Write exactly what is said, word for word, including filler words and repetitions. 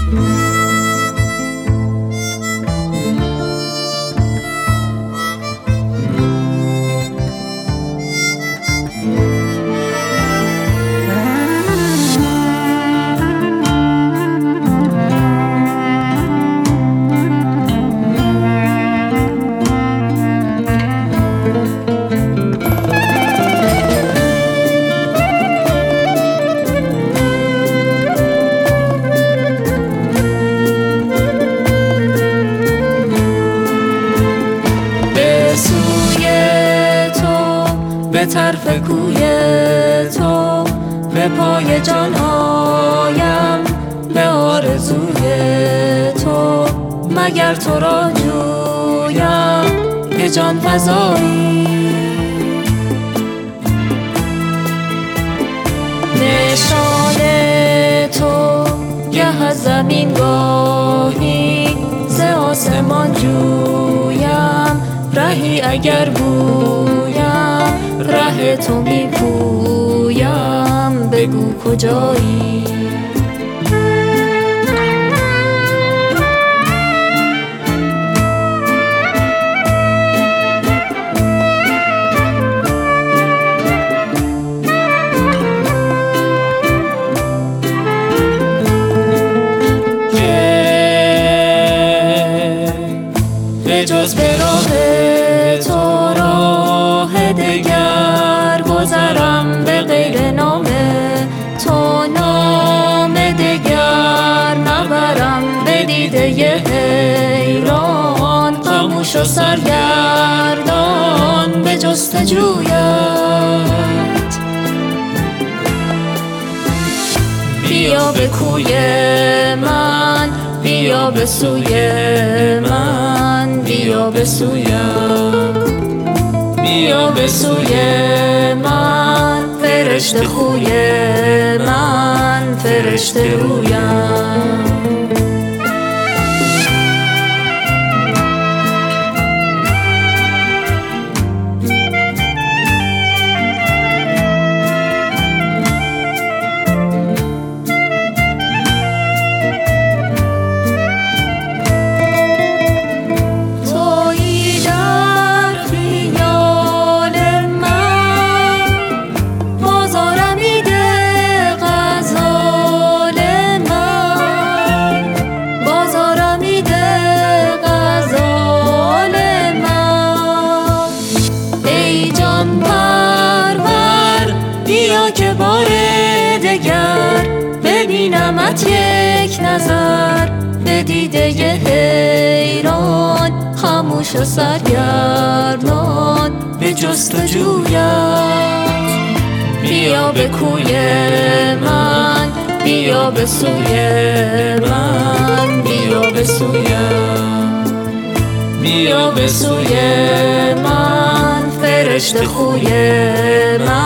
به طرف کوی تو، به پای جانهایم، به آرزوی تو. مگر تو را جویم به جان فزایی، نشان تو گه از زمین گاهی ز آسمان جویم. رهی اگر گویم ره تو می پویم، بگو کجایی. به جز به راه تو راه دگر گذرم، به غیر نام تو نام دگر نبرم. به دیده حیران خاموش و سرگردان به جستجویت، بیا به کوی من، بیا به سوی من، بیا به سویم، بیا به سوی من. فرشته خوی من، فرشته رویم. بیا که بار دگر ببینمت یک نظر، به دیده حیران خاموش و سرگردان به جستجویت. بیا به کوی من، بیا به سوی من، بیا به سویم، بیا به سوی من. فرشته خوی من،